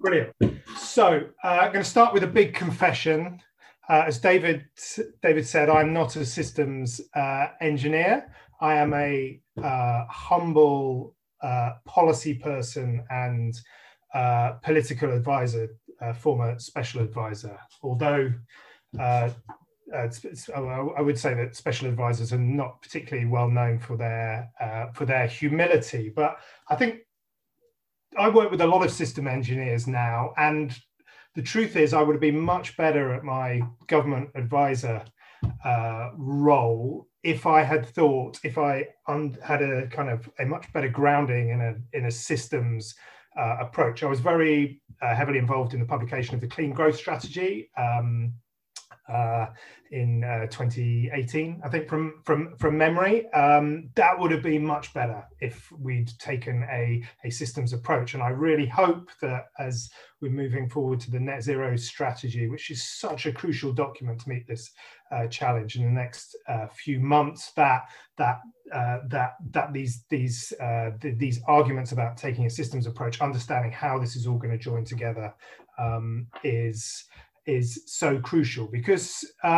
Brilliant. So I'm going to start with a big confession. As David said, I'm not a systems engineer. I am a humble policy person and political advisor, former special advisor. Although I would say that special advisors are not particularly well known for their humility, but I think I work with a lot of system engineers now, and the truth is I would have been much better at my government advisor role if I had had a kind of a much better grounding in a systems approach. I was very heavily involved in the publication of the Clean Growth Strategy in 2018, I think, from memory. That would have been much better if we'd taken a systems approach. And I really hope that as we're moving forward to the net zero strategy, which is such a crucial document to meet this challenge in the next few months, that these arguments about taking a systems approach, understanding how this is all going to join together, is so crucial, because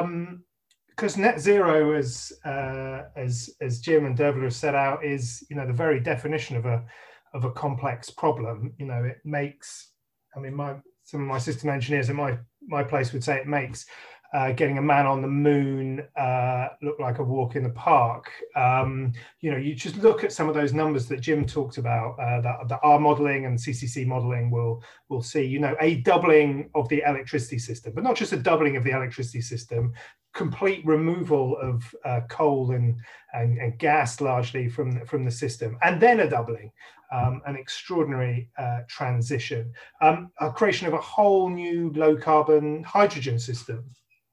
net zero, as Jim and Dervla have set out, is the very definition of a complex problem. It makes, some of my system engineers at my place would say it makes getting a man on the moon look like a walk in the park. You just look at some of those numbers that Jim talked about, that R modeling and CCC modeling will see, a doubling of the electricity system, but not just a doubling of the electricity system, complete removal of coal and gas largely from the system, and then a doubling, an extraordinary transition, a creation of a whole new low carbon hydrogen system.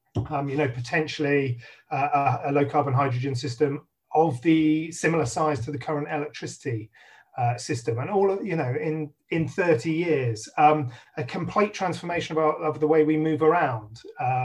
Potentially a low carbon hydrogen system of the similar size to the current electricity system, and all of, in 30 years, a complete transformation of the way we move around,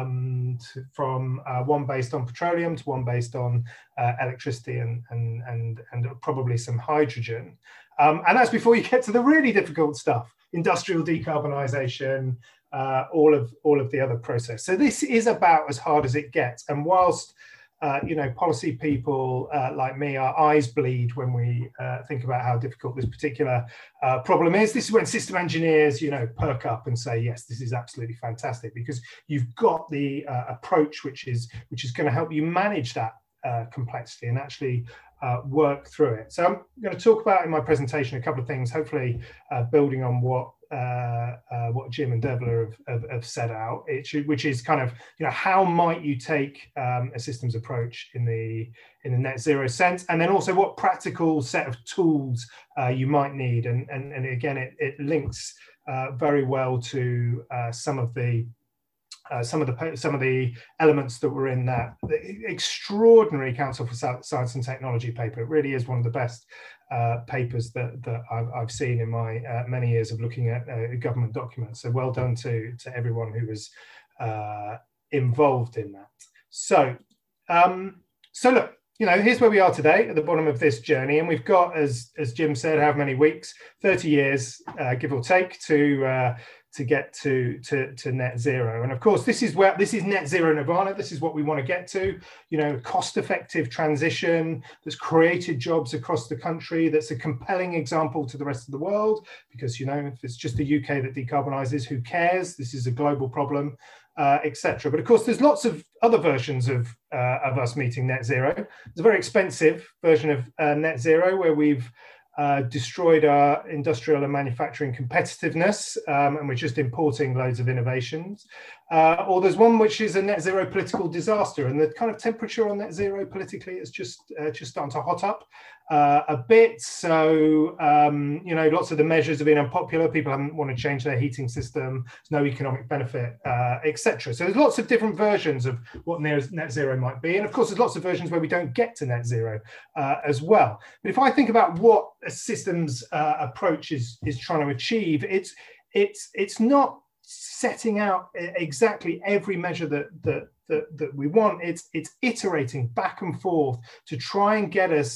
from one based on petroleum to one based on electricity and probably some hydrogen. And that's before you get to the really difficult stuff: industrial decarbonisation, all of the other process. So this is about as hard as it gets. And whilst policy people like me, our eyes bleed when we think about how difficult this particular problem is, this is when system engineers perk up and say, yes, this is absolutely fantastic, because you've got the approach which is going to help you manage that complexity and actually work through it. So I'm going to talk about in my presentation a couple of things, hopefully building on what Jim and Dervla have set out, which is kind of, how might you take a systems approach in the net zero sense, and then also what practical set of tools you might need, and again it links very well to some of the elements that were in that extraordinary Council for Science and Technology paper. It really is one of the best papers that I've seen in my many years of looking at government documents. So well done to everyone who was involved in that. So look, here's where we are today at the bottom of this journey, and we've got, as Jim said, how many weeks? 30 years, give or take, to get to net zero. And of course, this is net zero nirvana. This is what we want to get to, cost-effective transition that's created jobs across the country, that's a compelling example to the rest of the world, because, if it's just the UK that decarbonizes, who cares? This is a global problem, etc. But of course, there's lots of other versions of us meeting net zero. There's a very expensive version of net zero where we've destroyed our industrial and manufacturing competitiveness, and we're just importing loads of innovations. Or there's one which is a net zero political disaster, and the kind of temperature on net zero politically is just starting to hot up a bit. So, lots of the measures have been unpopular. People haven't want to change their heating system. There's no economic benefit, etc. So there's lots of different versions of what net zero might be. And of course, there's lots of versions where we don't get to net zero as well. But if I think about what a systems approach is trying to achieve, it's not setting out exactly every measure that we want. It's iterating back and forth to try and get us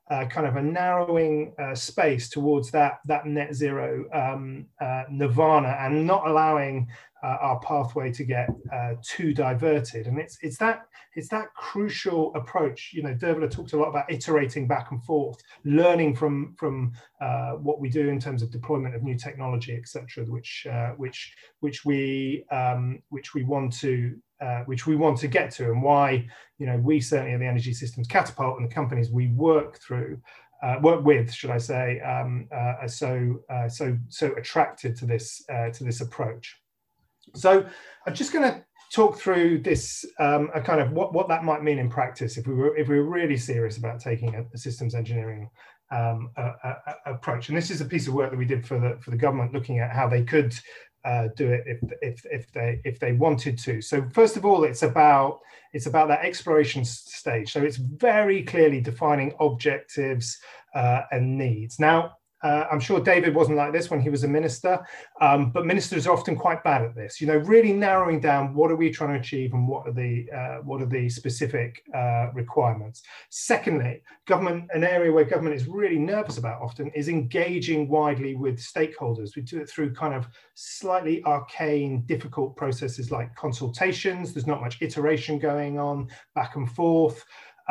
kind of a narrowing space towards that net zero nirvana, and not allowing our pathway to get too diverted. And it's that crucial approach. You know, Dervla talked a lot about iterating back and forth, learning from what we do in terms of deployment of new technology, etc., which we want to get to, and why, you know, we certainly in the Energy Systems Catapult and the companies we work with, should I say, are so attracted to this approach. So I'm just going to talk through this, a kind of what that might mean in practice if we were really serious about taking a systems engineering approach. And this is a piece of work that we did for the government, looking at how they could do it if they wanted to. So first of all, it's about that exploration stage. So it's very clearly defining objectives and needs. Now, I'm sure David wasn't like this when he was a minister, but ministers are often quite bad at this. You know, really narrowing down what are we trying to achieve and what are the specific requirements. Secondly, an area where government is really nervous about often is engaging widely with stakeholders. We do it through kind of slightly arcane, difficult processes like consultations. There's not much iteration going on, back and forth.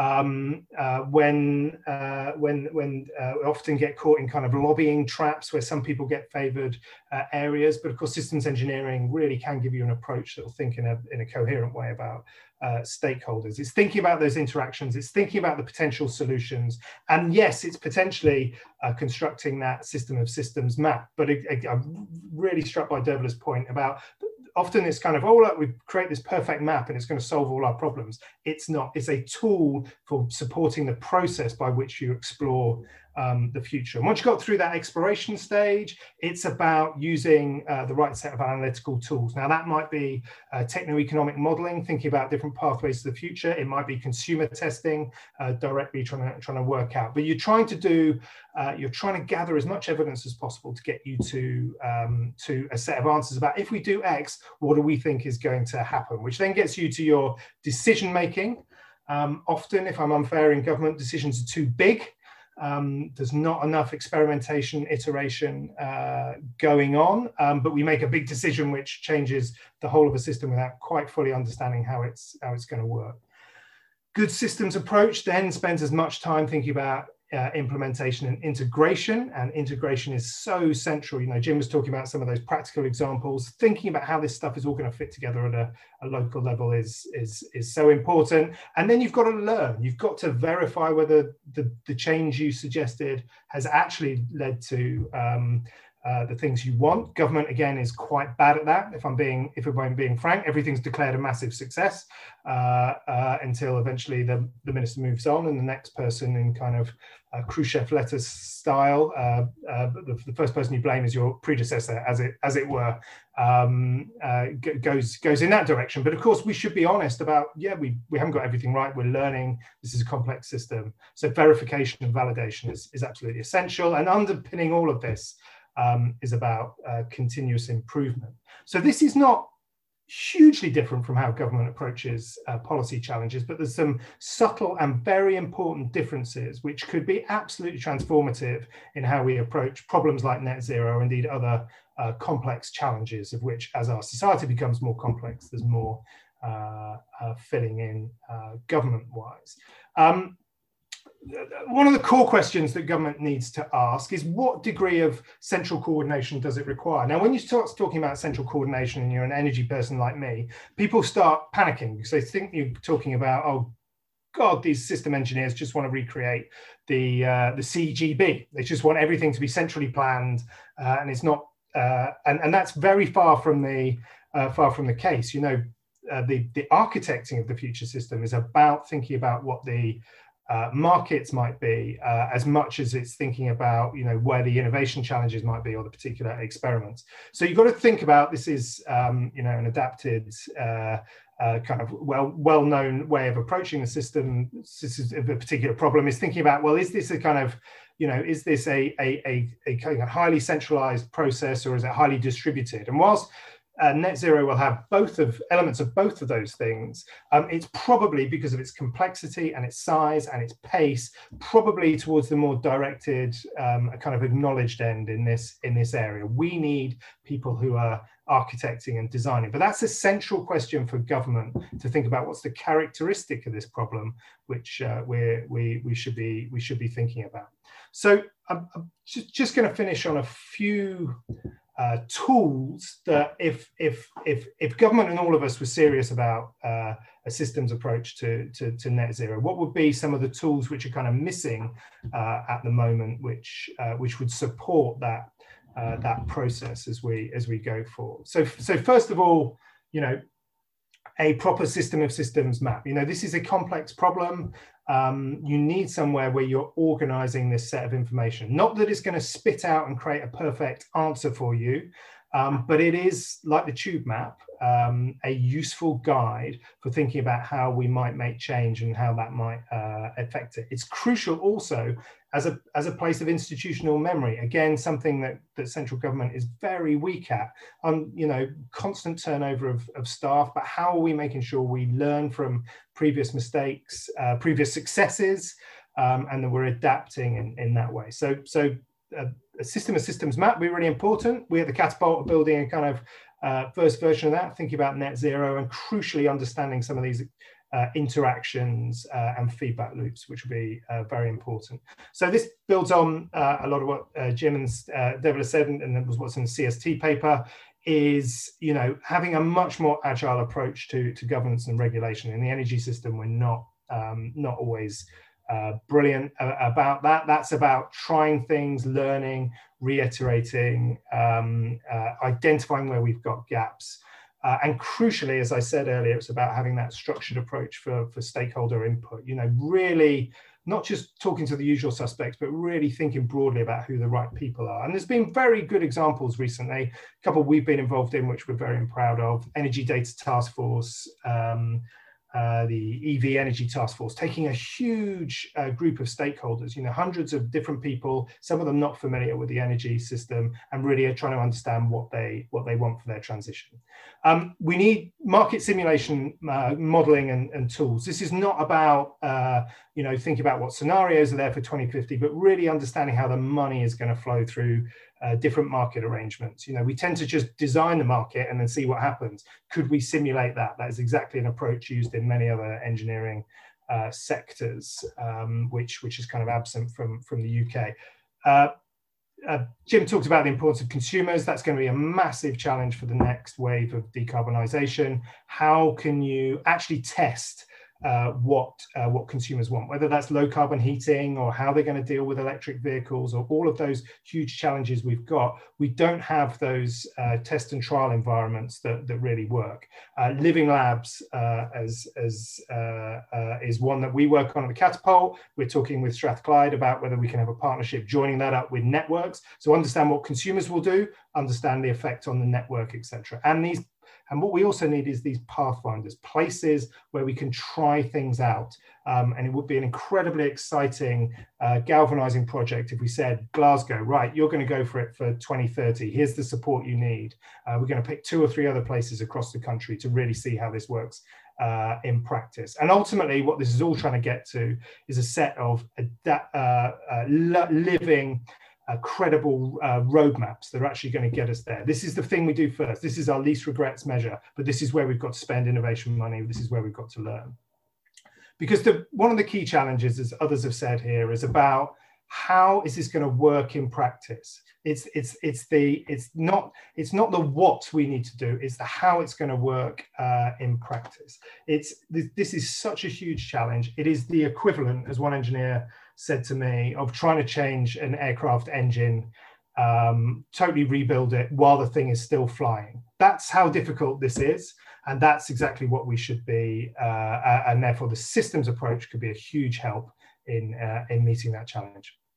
When we often get caught in kind of lobbying traps where some people get favoured areas, but of course systems engineering really can give you an approach that will think in a coherent way about stakeholders. It's thinking about those interactions, it's thinking about the potential solutions, and yes, it's potentially constructing that system of systems map. But I'm really struck by Dervla's point about often it's kind of, oh, look, we create this perfect map and it's going to solve all our problems. It's not. It's a tool for supporting the process by which you explore the future. And once you got through that exploration stage, it's about using the right set of analytical tools. Now, that might be techno-economic modeling, thinking about different pathways to the future. It might be consumer testing, directly trying to work out. But you're trying to gather as much evidence as possible to get you to a set of answers about, if we do X, what do we think is going to happen? Which then gets you to your decision making. Often, if I'm unfair in government, decisions are too big. There's not enough experimentation, iteration going on, but we make a big decision which changes the whole of a system without quite fully understanding how it's going to work. Good systems approach then spends as much time thinking about implementation and integration is so central. You know, Jim was talking about some of those practical examples. Thinking about how this stuff is all going to fit together at a local level is so important. And then you've got to learn. You've got to verify whether the change you suggested has actually led to the things you want. Government, again, is quite bad at that. If I'm being frank, everything's declared a massive success until eventually the minister moves on and the next person, in kind of Khrushchev letter style, the first person you blame is your predecessor, as it were, goes in that direction. But of course, we should be honest about, yeah, we haven't got everything right. We're learning. This is a complex system. So verification and validation is absolutely essential. And underpinning all of this is about continuous improvement. So this is not hugely different from how government approaches policy challenges, but there's some subtle and very important differences which could be absolutely transformative in how we approach problems like net zero, indeed other complex challenges, of which, as our society becomes more complex, there's more filling in government-wise. One of the core questions that government needs to ask is, what degree of central coordination does it require? Now, when you start talking about central coordination and you're an energy person like me, people start panicking because they think you're talking about, oh God, these system engineers just want to recreate the CGB. They just want everything to be centrally planned, and it's not. And that's very far from the case. You know, the architecting of the future system is about thinking about what the markets might be, as much as it's thinking about, you know, where the innovation challenges might be or the particular experiments. So you've got to think about this is, you know, an adapted kind of well-known way of approaching the system. This is a particular problem, is thinking about, well, is this a kind of, you know, is this a kind of highly centralized process, or is it highly distributed? And whilst net zero will have elements of both of those things, it's probably, because of its complexity and its size and its pace, probably towards the more directed, kind of acknowledged end in this area. We need people who are architecting and designing, but that's a central question for government to think about. What's the characteristic of this problem, which we should be thinking about. So I'm just going to finish on a few tools that if government and all of us were serious about a systems approach to net zero, what would be some of the tools which are kind of missing at the moment, which would support that process as we go forward. So first of all, a proper system of systems map. This is a complex problem. You need somewhere where you're organizing this set of information. Not that it's going to spit out and create a perfect answer for you, but it is, like the tube map, a useful guide for thinking about how we might make change and how that might affect it. It's crucial also as a place of institutional memory. Again, something that central government is very weak at. Constant turnover of staff, but how are we making sure we learn from previous mistakes, previous successes, and that we're adapting in that way. So a system of systems map would be really important. We at the Catapult are building a kind of first version of that, thinking about net zero and crucially understanding some of these interactions and feedback loops, which will be very important. So this builds on a lot of what Jim and Deborah said, and that was what's in the CST paper, is having a much more agile approach to governance and regulation. In the energy system, we're not always brilliant about that. That's about trying things, learning, reiterating, identifying where we've got gaps. And crucially, as I said earlier, it's about having that structured approach for stakeholder input, really not just talking to the usual suspects, but really thinking broadly about who the right people are. And there's been very good examples recently, a couple we've been involved in, which we're very proud of. Energy Data Task Force, the EV Energy Task Force, taking a huge group of stakeholders, hundreds of different people, some of them not familiar with the energy system, and really are trying to understand what they want for their transition. We need market simulation modeling and tools. This is not about thinking about what scenarios are there for 2050, but really understanding how the money is going to flow through different market arrangements. We tend to just design the market and then see what happens. Could we simulate that? That is exactly an approach used in many other engineering sectors, which is kind of absent from the UK. Jim talked about the importance of consumers. That's going to be a massive challenge for the next wave of decarbonisation. How can you actually test what consumers want, whether that's low carbon heating or how they're going to deal with electric vehicles or all of those huge challenges we've got? We don't have those test and trial environments that really work. Living labs is one that we work on at the Catapult. We're talking with Strathclyde about whether we can have a partnership joining that up with networks. So understand what consumers will do, understand the effect on the network, etc. And what we also need is these pathfinders, places where we can try things out. And it would be an incredibly exciting, galvanizing project if we said, Glasgow, right, you're going to go for it for 2030. Here's the support you need. We're going to pick 2 or 3 other places across the country to really see how this works in practice. And ultimately, what this is all trying to get to is a set of living, credible roadmaps that are actually going to get us there. This is the thing we do first. This is our least regrets measure, but this is where we've got to spend innovation money. This is where we've got to learn. Because one of the key challenges, as others have said here, is about how is this going to work in practice. It's not the what we need to do, it's the how it's going to work in practice. This is such a huge challenge. It is the equivalent, as one engineer said to me, of trying to change an aircraft engine, totally rebuild it while the thing is still flying. That's how difficult this is, and that's exactly what we should be, and therefore the systems approach could be a huge help in meeting that challenge.